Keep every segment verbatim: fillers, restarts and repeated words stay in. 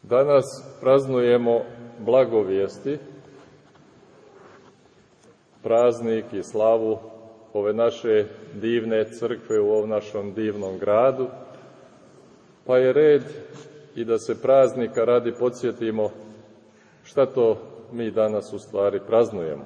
Danas praznujemo blagovijesti, praznik i slavu ove naše divne crkve u ovom našom divnom gradu, pa je red i da se praznika radi podsjetimo šta to mi danas u stvari praznujemo.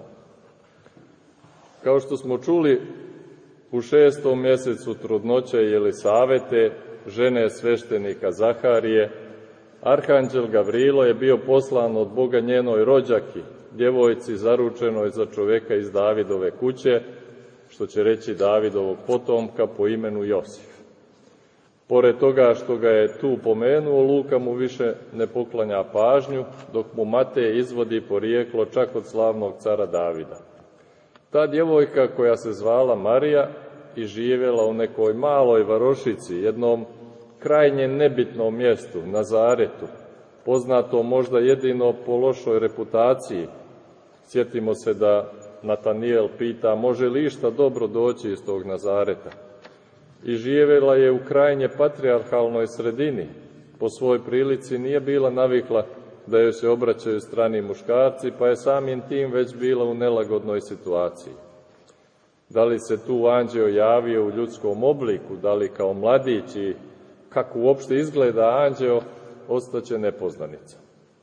Kao što smo čuli, u šestom mjesecu trudnoće Jelisavete, žene sveštenika Zaharije, arhanđel Gavrilo je bio poslan od Boga njenoj rođaki, djevojci zaručenoj za čoveka iz Davidove kuće, što će reći Davidovog potomka po imenu Josif. Pored toga što ga je tu pomenuo, Luka mu više ne poklanja pažnju, dok mu Matej izvodi porijeklo čak od slavnog cara Davida. Ta djevojka, koja se zvala Marija i živjela u nekoj maloj varošici, jednom krajnje nebitnom mjestu, Nazaretu, poznato možda jedino po lošoj reputaciji. Sjetimo se da Natanijel pita, može li išta dobro doći iz tog Nazareta? I živjela je u krajnje patrijarhalnoj sredini. Po svojoj prilici nije bila navikla da joj se obraćaju strani muškarci, pa je samim tim već bila u nelagodnoj situaciji. Da li se tu anđeo javio u ljudskom obliku, da li kao mladić i kako uopšte izgleda anđeo, ostaće nepoznanica.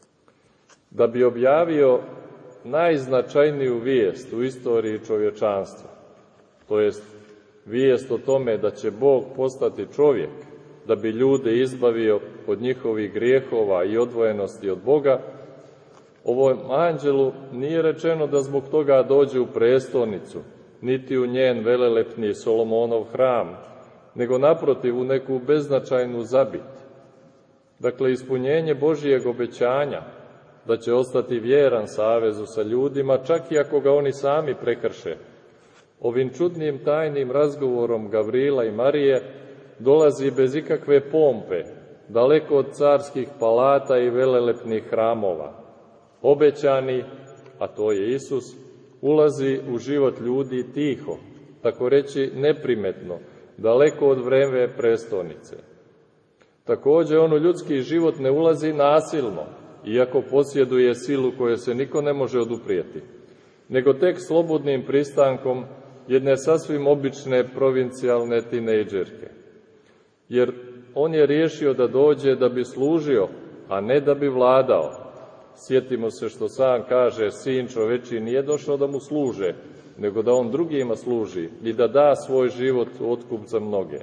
Da bi objavio najznačajniju vijest u istoriji čovječanstva, to jest vijest o tome da će Bog postati čovjek, da bi ljude izbavio od njihovih grijehova i odvojenosti od Boga, ovom anđelu nije rečeno da zbog toga dođe u prestolnicu, niti u njen velelepni Solomonov hram, nego naprotiv u neku beznačajnu zabit. Dakle, ispunjenje Božijeg obećanja da će ostati vjeran savezu sa ljudima, čak i ako ga oni sami prekrše. Ovim čudnim tajnim razgovorom Gavrila i Marije dolazi bez ikakve pompe, daleko od carskih palata i velelepnih hramova. Obećani, a to je Isus, ulazi u život ljudi tiho, tako reći neprimetno, daleko od vreme prestolnice. Također, on u ljudski život ne ulazi nasilno, iako posjeduje silu koje se niko ne može oduprijeti, nego tek slobodnim pristankom jedne sasvim obične provincijalne tinejdžerke. Jer on je riješio da dođe da bi služio, a ne da bi vladao. Sjetimo se što sam kaže, sin čoveči nije došao da mu služe, nego da on drugima služi i da da svoj život u otkup za mnoge.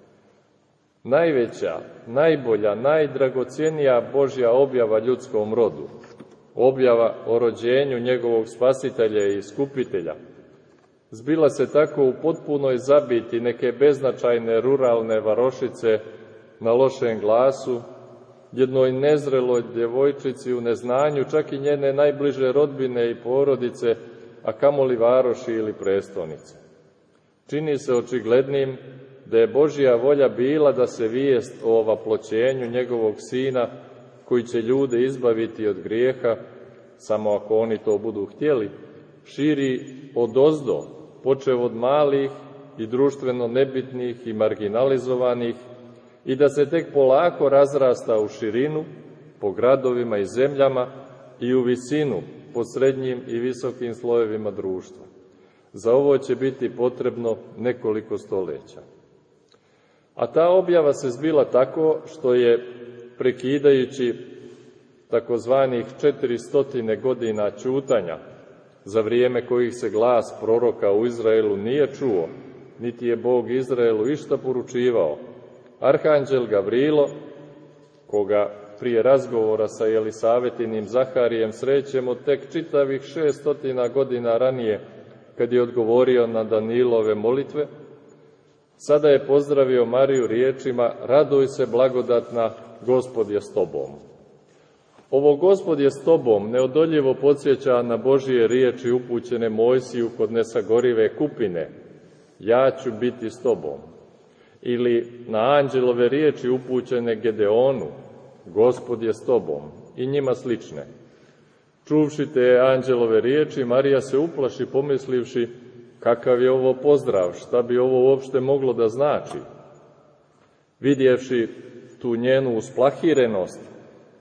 Najveća, najbolja, najdragocjenija Božja objava ljudskom rodu, objava o rođenju njegovog spasitelja i iskupitelja, zbila se tako u potpunoj zabiti neke beznačajne ruralne varošice na lošem glasu, jednoj nezreloj djevojčici u neznanju, čak i njene najbliže rodbine i porodice, a kamoli varoši ili prestolnice. Čini se očiglednim da je Božja volja bila da se vijest o ovaploćenju njegovog sina, koji će ljude izbaviti od grijeha, samo ako oni to budu htjeli, širi odozdo, počev od malih i društveno nebitnih i marginalizovanih, i da se tek polako razrasta u širinu, po gradovima i zemljama i u visinu, po srednjim i visokim slojevima društva. Za ovo će biti potrebno nekoliko stoljeća. A ta objava se zbila tako što je, prekidajući takozvanih četiristotine godina ćutanja, za vrijeme kojih se glas proroka u Izraelu nije čuo, niti je Bog Izraelu išta poručivao, arhanđel Gavrilo, koga prije razgovora sa Jelisavetinim Zaharijem srećemo tek čitavih šeststotina godina ranije, kad je odgovorio na Danilove molitve, sada je pozdravio Mariju riječima: raduj se blagodatna, Gospod je s tobom. Ovo Gospod je s tobom neodoljivo podsjeća na Božije riječi upućene Mojsiju kod nesagorive kupine: ja ću biti s tobom. Ili na anđelove riječi upućene Gedeonu: Gospod je s tobom, i njima slične. Čuvši te anđelove riječi, Marija se uplaši, pomislivši kakav je ovo pozdrav, šta bi ovo uopšte moglo da znači. Vidjevši tu njenu usplahirenost,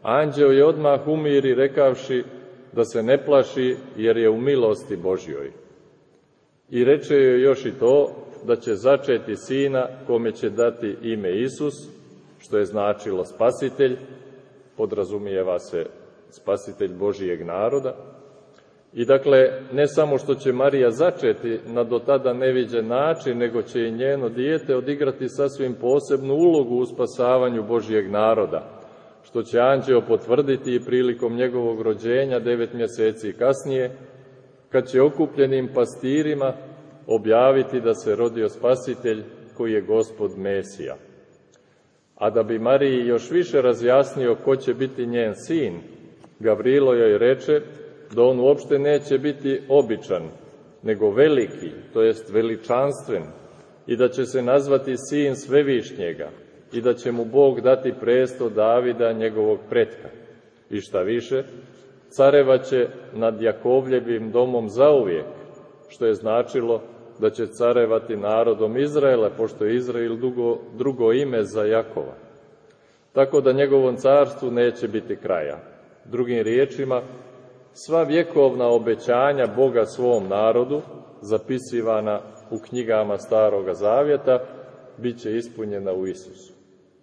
Anđeo je odmah umiri rekavši da se ne plaši jer je u milosti Božjoj. I reče joj još i to da će začeti sina kome će dati ime Isus, što je značilo spasitelj, podrazumijeva se spasitelj Božijeg naroda. I dakle, ne samo što će Marija začeti na do tada neviđen način, nego će i njeno dijete odigrati sasvim posebnu ulogu u spasavanju Božijeg naroda, što će anđeo potvrditi i prilikom njegovog rođenja devet mjeseci kasnije, kad će okupljenim pastirima objaviti da se rodio spasitelj koji je Gospod Mesija. A da bi Mariji još više razjasnio ko će biti njen sin, Gavrilo joj reče da on uopšte neće biti običan, nego veliki, to jest veličanstven, i da će se nazvati sin Svevišnjega i da će mu Bog dati presto Davida, njegovog pretka. I šta više, carevaće nad Jakovljevim domom zauvijek, što je značilo da će carevati narodom Izraela, pošto je Izrael drugo, drugo ime za Jakova. Tako da njegovom carstvu neće biti kraja. Drugim riječima, sva vjekovna obećanja Boga svom narodu, zapisivana u knjigama Staroga Zavjeta, bit će ispunjena u Isusu.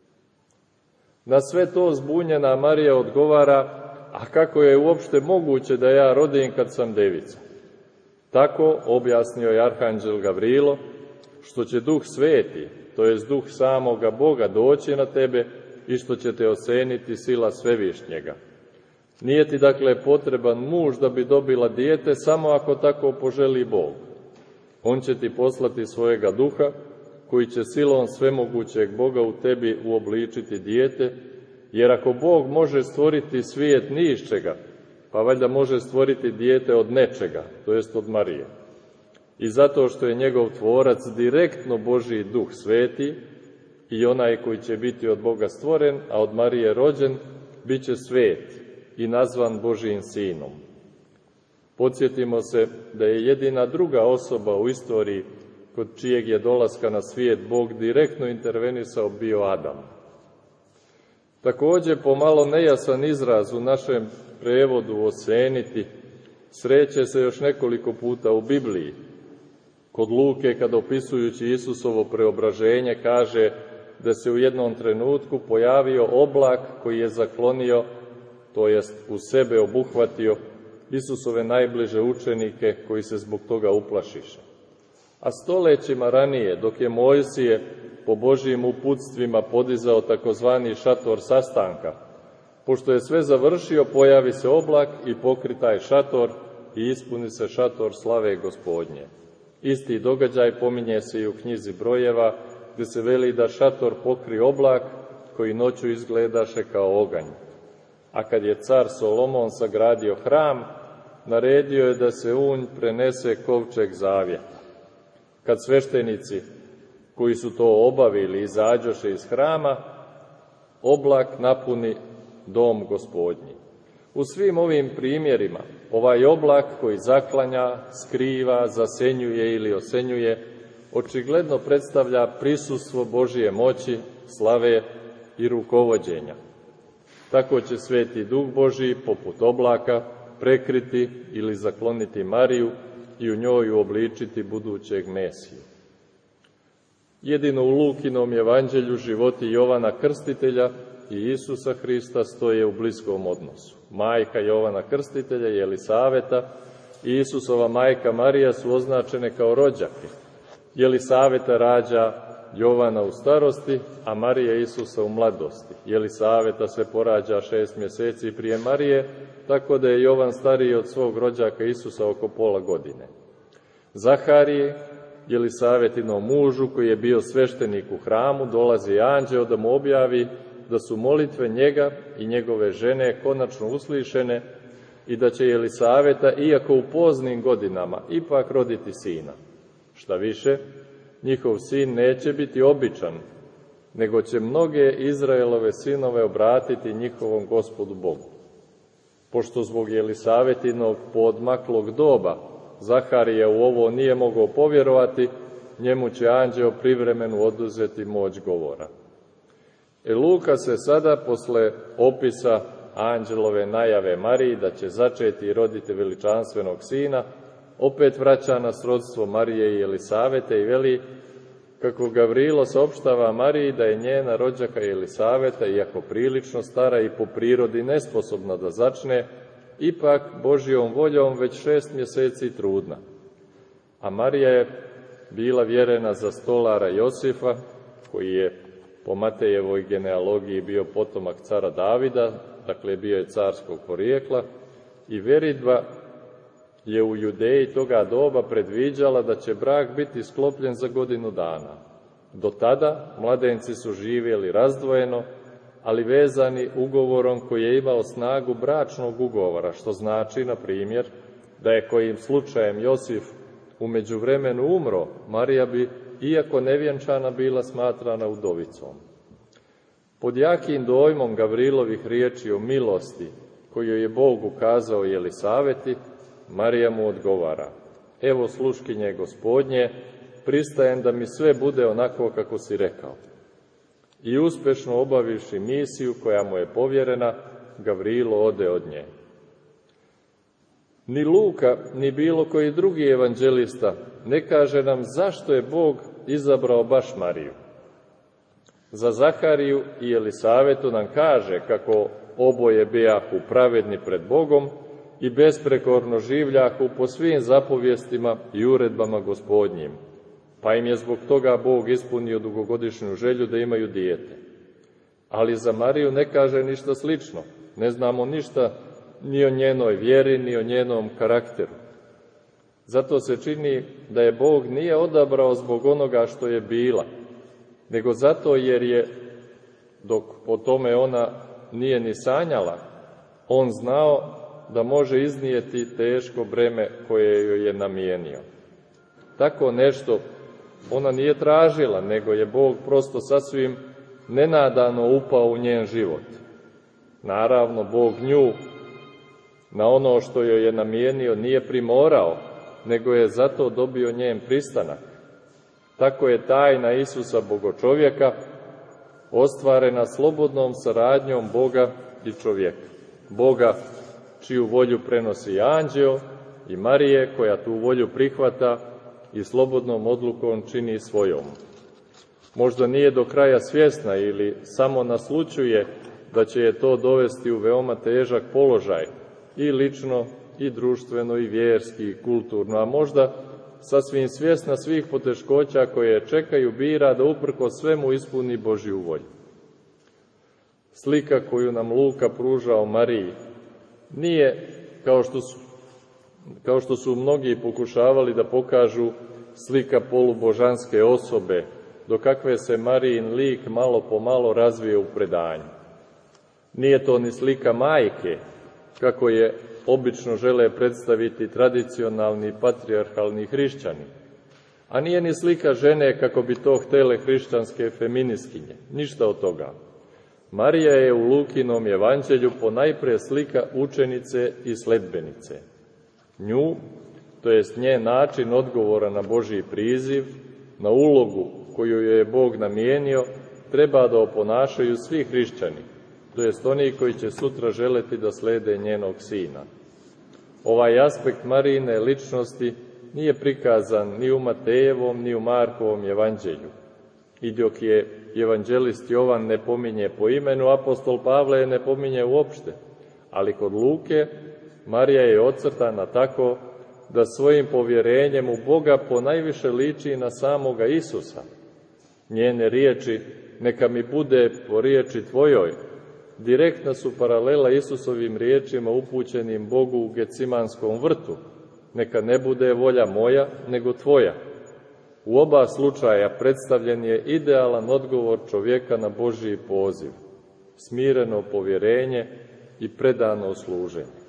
Na sve to zbunjena Marija odgovara, a kako je uopšte moguće da ja rodim kad sam devica? Tako objasnio je arhanđel Gavrilo, što će Duh Sveti, to jest Duh samoga Boga, doći na tebe i što će te oseniti sila Svevišnjega. Nije ti dakle potreban muž da bi dobila dijete, samo ako tako poželi Bog. On će ti poslati svojega duha, koji će silom svemogućeg Boga u tebi uobličiti dijete, jer ako Bog može stvoriti svijet ni iz čega, pa valjda može stvoriti dijete od nečega, to jest od Marije. I zato što je njegov tvorac direktno Božji Duh Sveti i onaj koji će biti od Boga stvoren, a od Marije rođen, bit će svet i nazvan Božijim sinom. Podsjetimo se da je jedina druga osoba u istoriji kod čijeg je dolaska na svijet Bog direktno intervenisao bio Adam. Također, pomalo nejasan izraz u našem prevodu oseniti sreće se još nekoliko puta u Bibliji. Kod Luke, kada opisujući Isusovo preobraženje, kaže da se u jednom trenutku pojavio oblak koji je zaklonio, to jest u sebe obuhvatio, Isusove najbliže učenike koji se zbog toga uplašiše. A stolećima ranije, dok je Mojsije po Božijim uputstvima podizao takozvani šator sastanka, pošto je sve završio, pojavi se oblak i pokri taj šator i ispuni se šator slave Gospodnje. Isti događaj pominje se i u knjizi Brojeva, gdje se veli da šator pokri oblak koji noću izgledaše kao oganj. A kad je car Solomon sagradio hram, naredio je da se u nj prenese kovčeg zavjeta. Kad sveštenici koji su to obavili izađoše iz hrama, oblak napuni dom Gospodnji. U svim ovim primjerima, ovaj oblak koji zaklanja, skriva, zasenjuje ili osenjuje, očigledno predstavlja prisustvo Božije moći, slave i rukovođenja. Tako će Sveti Duh Božji, poput oblaka, prekriti ili zakloniti Mariju i u njoj uobličiti budućeg Mesiju. Jedino u Lukinom evanđelju životi Jovana Krstitelja i Isusa Hrista stoje u bliskom odnosu. Majka Jovana Krstitelja i Elisaveta i Isusova majka Marija su označene kao rođake. Elisaveta rađa Jovana u starosti, a Marija Isusa u mladosti. Elisaveta se porađa šest mjeseci prije Marije, tako da je Jovan stariji od svog rođaka Isusa oko pola godine. Zaharije, Elisavetinom mužu, koji je bio sveštenik u hramu, dolazi anđeo da mu objavi da su molitve njega i njegove žene konačno uslišene i da će Elisaveta, iako u poznim godinama, ipak roditi sina. Šta više, njihov sin neće biti običan, nego će mnoge Izraelove sinove obratiti njihovom Gospodu Bogu. Pošto zbog Elisavetinog poodmaklog doba Zaharija u ovo nije mogao povjerovati, njemu će anđeo privremeno oduzeti moć govora. E Luka se sada, posle opisa anđelove najave Mariji da će začeti i roditi veličanstvenog sina, opet vraća na srodstvo Marije i Elisavete i veli kako Gavrilo saopštava Mariji da je njena rođaka Elisaveta, iako prilično stara i po prirodi nesposobna da začne, ipak Božjom voljom već šest mjeseci trudna. A Marija je bila vjerena za stolara Josifa, koji je po Matejevoj genealogiji bio potomak cara Davida, dakle bio je carskog porijekla, i veridba je u Judeji toga doba predviđala da će brak biti sklopljen za godinu dana. Do tada mladenci su živjeli razdvojeno, ali vezani ugovorom koji je imao snagu bračnog ugovora, što znači, na primjer, da je kojim slučajem Josif u međuvremenu umro, Marija bi, iako nevjenčana, bila smatrana udovicom. Pod jakim dojmom Gavrilovih riječi o milosti koju je Bog ukazao Elisaveti, Marija mu odgovara: evo sluškinje Gospodnje, pristajem da mi sve bude onako kako si rekao. I uspešno obavivši misiju koja mu je povjerena, Gavrilo ode od nje. Ni Luka, ni bilo koji drugi evanđelista ne kaže nam zašto je Bog izabrao baš Mariju. Za Zahariju i Elisavetu nam kaže kako oboje bijahu pravedni pred Bogom i besprekorno življahu po svim zapovjestima i uredbama Gospodnjim, pa im je zbog toga Bog ispunio dugogodišnju želju da imaju dijete. Ali za Mariju ne kaže ništa slično, ne znamo ništa ni o njenoj vjeri, ni o njenom karakteru. Zato se čini da je Bog nije odabrao zbog onoga što je bila, nego zato jer je, dok po tome ona nije ni sanjala, on znao da može iznijeti teško breme koje joj je namijenio. Tako nešto ona nije tražila, nego je Bog prosto sasvim nenadano upao u njen život. Naravno, Bog nju na ono što joj je namijenio nije primorao, nego je zato dobio njen pristanak. Tako je tajna Isusa Bogočovjeka ostvarena slobodnom saradnjom Boga i čovjeka. Boga čiju volju prenosi anđeo i Marije koja tu volju prihvata i slobodnom odlukom čini svojom. Možda nije do kraja svjesna ili samo naslućuje da će je to dovesti u veoma težak položaj, i lično, i društveno, i vjerski, i kulturno, a možda sasvim svjesna svih poteškoća koje čekaju, bira da uprkos svemu ispuni Božju volju. Slika koju nam Luka pruža o Mariji nije, kao što su, kao što su mnogi pokušavali da pokažu, slika polubožanske osobe, do kakve se Marijin lik malo po malo razvije u predanju. Nije to ni slika majke, kako je obično žele predstaviti tradicionalni patrijarhalni hrišćani, a nije ni slika žene kako bi to htele hrišćanske feministkinje. Ništa od toga. Marija je u Lukinom evanđelju ponajpre slika učenice i sledbenice. Nju, to jest njen način odgovora na Božji priziv, na ulogu koju joj je Bog namijenio, treba da oponašaju svi hrišćani, to jest oni koji će sutra želeti da slede njenog sina. Ovaj aspekt Marijine ličnosti nije prikazan ni u Matejevom, ni u Markovom evanđelju. I dok je evanđelist Jovan ne pominje po imenu, apostol Pavle je ne pominje uopšte, ali kod Luke Marija je ocrtana tako da svojim povjerenjem u Boga ponajviše liči na samoga Isusa. Njene riječi, neka mi bude po riječi tvojoj, direktna su paralela Isusovim riječima upućenim Bogu u Gecimanskom vrtu, neka ne bude volja moja, nego tvoja. U oba slučaja predstavljen je idealan odgovor čovjeka na Božji poziv, smireno povjerenje i predano služenje.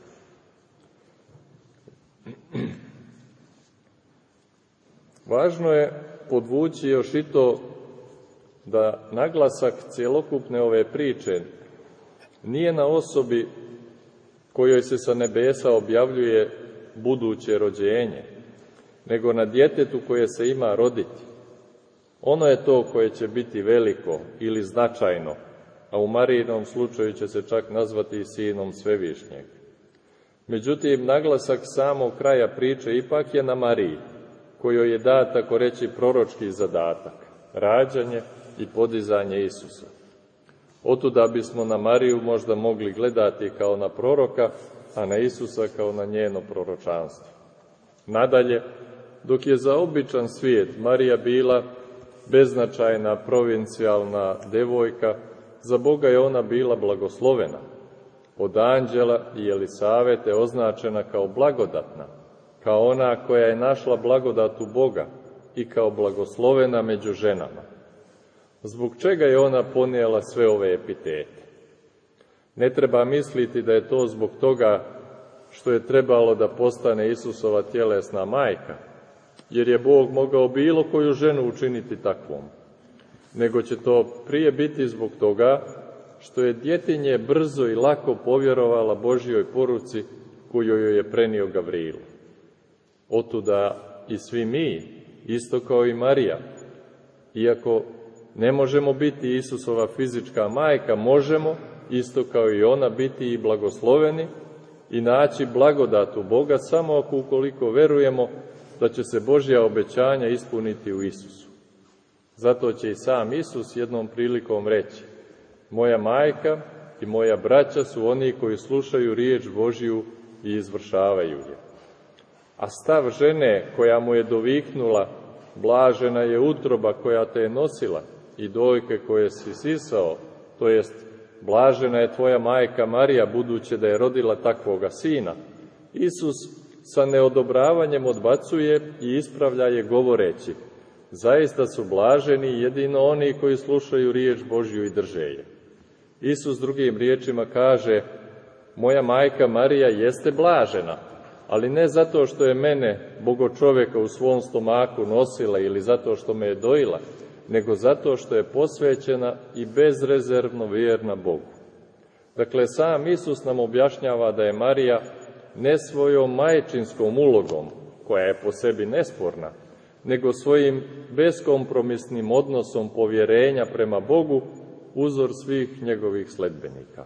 Važno je podvući još i to da naglasak cjelokupne ove priče nije na osobi kojoj se sa nebesa objavljuje buduće rođenje, nego na djetetu koje se ima roditi. Ono je to koje će biti veliko ili značajno a u Marijinom slučaju će se čak nazvati i sinom Svevišnjeg. Međutim, naglasak samog kraja priče ipak je na Mariji, kojoj je dat, tako reći, proročki zadatak, rađanje i podizanje Isusa. Otuda bismo na Mariju možda mogli gledati kao na proroka, a na Isusa kao na njeno proročanstvo. Nadalje, dok je za običan svijet Marija bila beznačajna provincijalna devojka, za Boga je ona bila blagoslovena, od anđela i Elisavete označena kao blagodatna, kao ona koja je našla blagodat u Boga i kao blagoslovena među ženama. Zbog čega je ona ponijela sve ove epitete? Ne treba misliti da je to zbog toga što je trebalo da postane Isusova tjelesna majka, jer je Bog mogao bilo koju ženu učiniti takvom, nego će to prije biti zbog toga što je djetinje brzo i lako povjerovala Božjoj poruci koju joj je prenio Gavril. Otuda i svi mi, isto kao i Marija, iako ne možemo biti Isusova fizička majka, možemo, isto kao i ona, biti i blagosloveni i naći blagodat u Boga samo ako ukoliko verujemo da će se Božja obećanja ispuniti u Isusu. Zato će i sam Isus jednom prilikom reći: moja majka i moja braća su oni koji slušaju riječ Božju i izvršavaju je. A stav žene koja mu je doviknula: blažena je utroba koja te je nosila i dojke koje si sisao, to jest blažena je tvoja majka Marija, budući da je rodila takvoga sina, Isus sa neodobravanjem odbacuje i ispravlja je govoreći: zaista su blaženi jedino oni koji slušaju riječ Božju i drže je. Isus drugim riječima kaže: moja majka Marija jeste blažena, ali ne zato što je mene, Bogo čovjeka, u svom stomaku nosila ili zato što me je dojila, nego zato što je posvećena i bezrezervno vjerna Bogu. Dakle, sam Isus nam objašnjava da je Marija ne svojom majčinskom ulogom, koja je po sebi nesporna, nego svojim beskompromisnim odnosom povjerenja prema Bogu uzor svih njegovih sledbenika.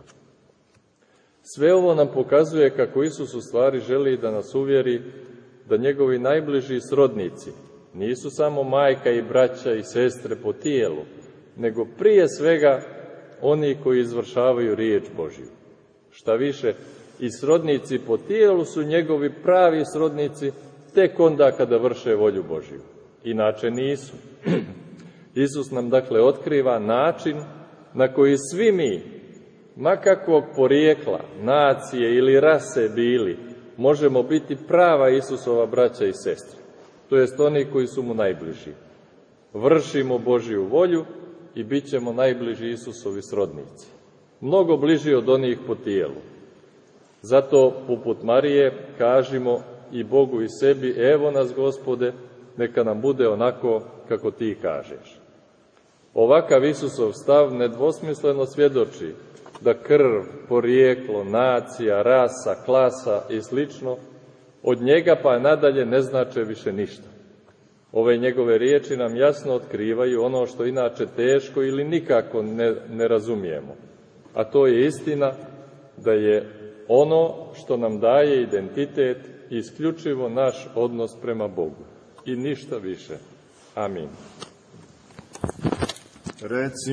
Sve ovo nam pokazuje kako Isus u stvari želi da nas uvjeri da njegovi najbliži srodnici nisu samo majka i braća i sestre po tijelu, nego prije svega oni koji izvršavaju riječ Božju. Šta više, i srodnici po tijelu su njegovi pravi srodnici tek onda kada vrše volju Božju. Inače nisu. Isus nam dakle otkriva način na koji svi mi, ma kakvog porijekla, nacije ili rase bili, možemo biti prava Isusova braća i sestre, to jest oni koji su mu najbliži. Vršimo Božju volju i bit ćemo najbliži Isusovi srodnici, mnogo bliži od onih po tijelu. Zato, poput Marije, kažimo i Bogu i sebi: evo nas, Gospode, neka nam bude onako kako ti kažeš. Ovakav Isusov stav nedvosmisleno svjedoči da krv, porijeklo, nacija, rasa, klasa i slično od njega pa nadalje ne znače više ništa. Ove njegove riječi nam jasno otkrivaju ono što inače teško ili nikako ne, ne razumijemo, a to je istina da je ono što nam daje identitet isključivo naš odnos prema Bogu i ništa više. Amin. Reci